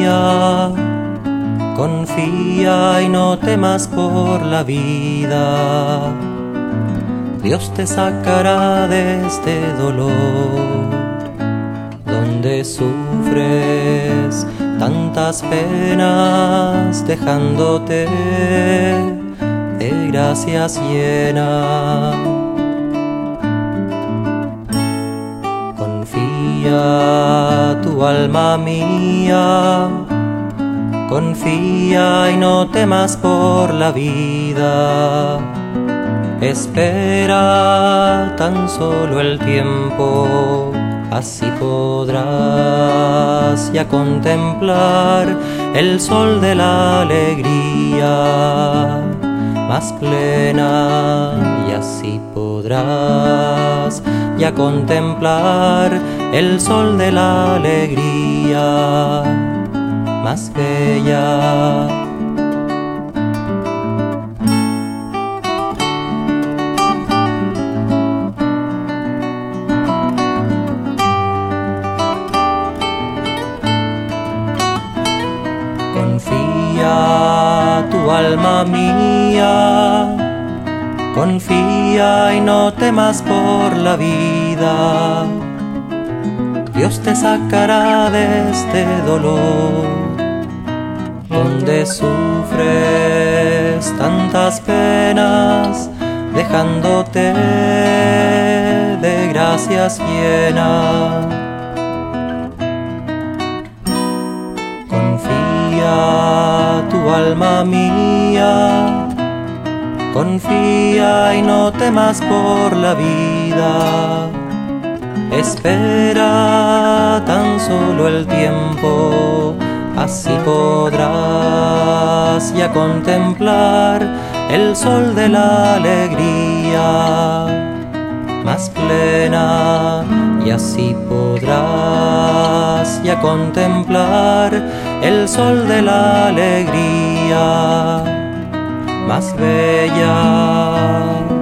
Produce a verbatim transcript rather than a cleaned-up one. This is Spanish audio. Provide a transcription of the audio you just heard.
mía, confía y no temas por la vida. Dios te sacará de este dolor, donde sufres tantas penas, dejándote de gracias llena. Confía tu alma mía, confía y no temas por la vida. Espera tan solo el tiempo, así podrás ya contemplar el sol de la alegría más plena, y así podrás ya contemplar el sol de la alegría más bella. Confía tu alma mía, confía y no temas por la vida. Dios te sacará de este dolor, donde sufres tantas penas, dejándote de gracias llena. Confía tu alma mía, confía y no temas por la vida. Espera tan solo el tiempo, así podrás ya contemplar el sol de la alegría más plena, y así podrás ya contemplar el sol de la alegría más bella.